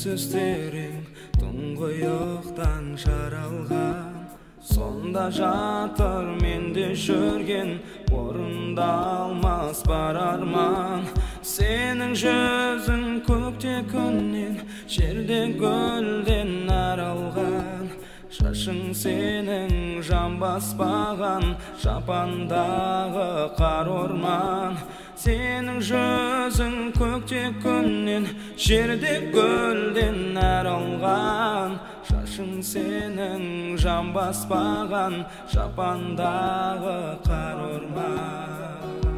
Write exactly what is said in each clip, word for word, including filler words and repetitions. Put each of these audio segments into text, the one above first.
Sözlerin тұңғиықтан жаралған, сонда жатыр менде жүрген орындалмас бар арман. Сенің жүзің көкте күннен, жерде гүлден аралған. Шашың сенің жан баспаған жапандағы қар орман. Сенің жүзің көкте күннен, жерде гүлден аралған. Шашың сенің жан баспаған жапандағы қар орман.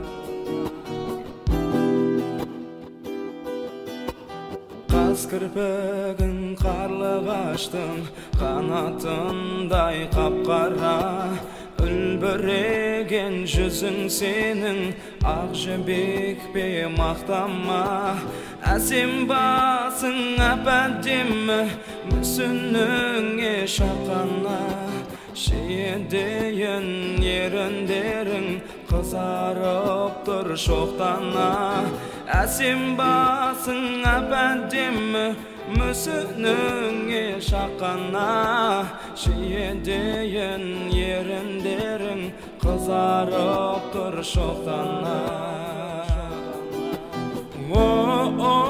Қаз кірпігін қарлығаштың қанатындай қап-қара. Үлбіреген жүзің сенің ақ жібек пе мақтама. Әсем басың әп-әдемі мүсініңе шаққана. Шиедейін еріндерің қызарып тұр шоқтана. Әсем басың әп-әдемі мүсініңе шаққана. Шиедейін еріндерің қызарып тұр шоқтана. О-о